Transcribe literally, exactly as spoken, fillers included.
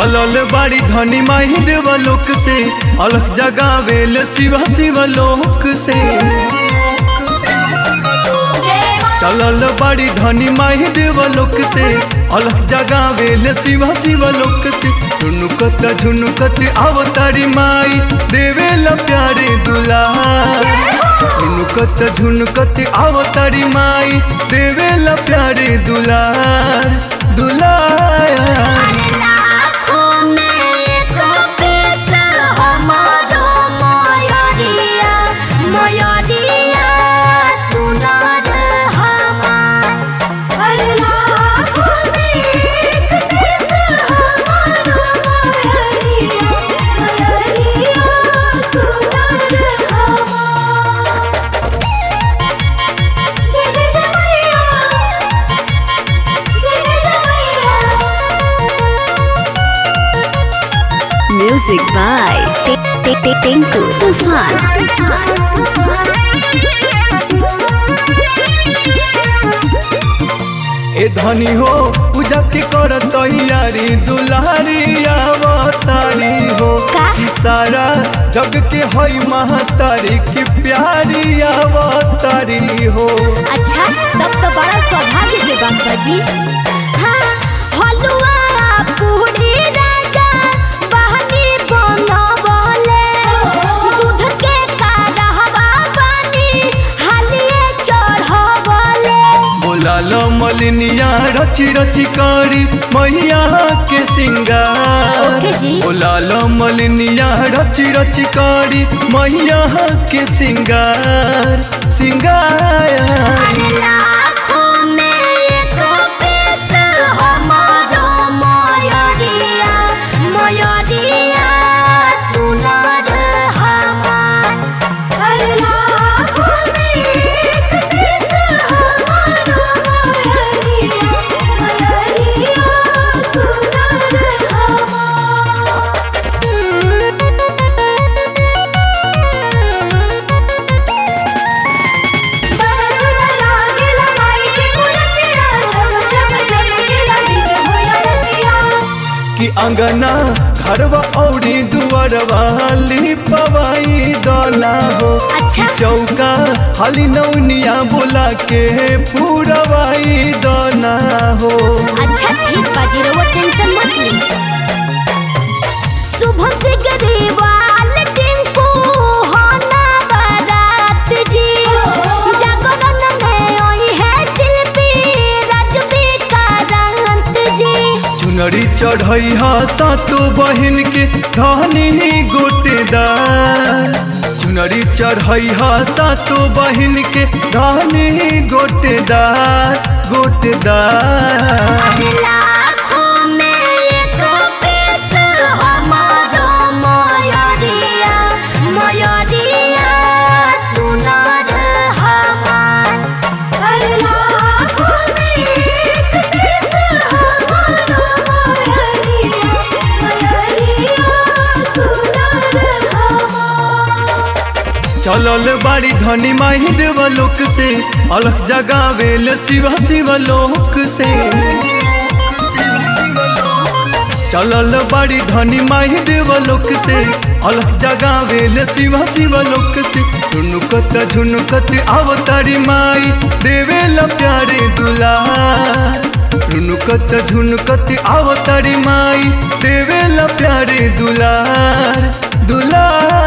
चलल बाड़ी धनी माही देवलोक से अलख जगावेल शिव शिवलोक से। चलल बाड़ी धनी माही देवलोक से अलख जगावेल शिव शिवलोक से। झुनुकत झुनुकत अवतारी माई देवेल प्यारे दुलार। झुनुकत झुनुकत अवतारी माई देवेल प्यारे दुलार दुलार। Music by Tinku Tufan। ए धनी हो पूजा के कर तैयारी दुलारी अवतारी हो। सारा जग के हई महतारी की प्यारी अवतारी हो। अच्छा तब तो बड़ा सौभाग्य के बात बा जी। हाँ, हलवा पूरी राजा बहनी बनवले दूध के काढ़वा बनी हालिए चढ़वले। बोलाल मलिनिया रची रची करी मैया के सिंगार। बोलाल मलिनिया रची रची करी मैया के सिंगार सिंगार। कि अंगना घरवा औरी दुआरवा लिपवाई दला हो। अच्छा। चौका हाली नौनिया बोला के पूरवाई दना हो। अच्छा ठीक बा जी, रउआ टेंशन मत ली। शुभम से गरीबाल टिंकू होना बारात जी। जागरण में आई है शिल्पी राजवी कांत जी। चुनरी चढ़ई हा सातो बहिन के धनी गोटेदार। चुनरी चढ़ई हा सातो बहिन के धनी गोटेदार गोटेदार। चलल बाड़ी धनी माही देवलोक से अलख जगावेल शिव शिवलोक से। चलल बाड़ी धनी माही देवलोक से अलख जगावेल शिव शिवलोक से। झुनुकत झुनुकत अवतारी माई देवेल प्यारे दुलार। झुनुकत झुनुकत अवतारी माई देवेल प्यारे दुलार दुलार।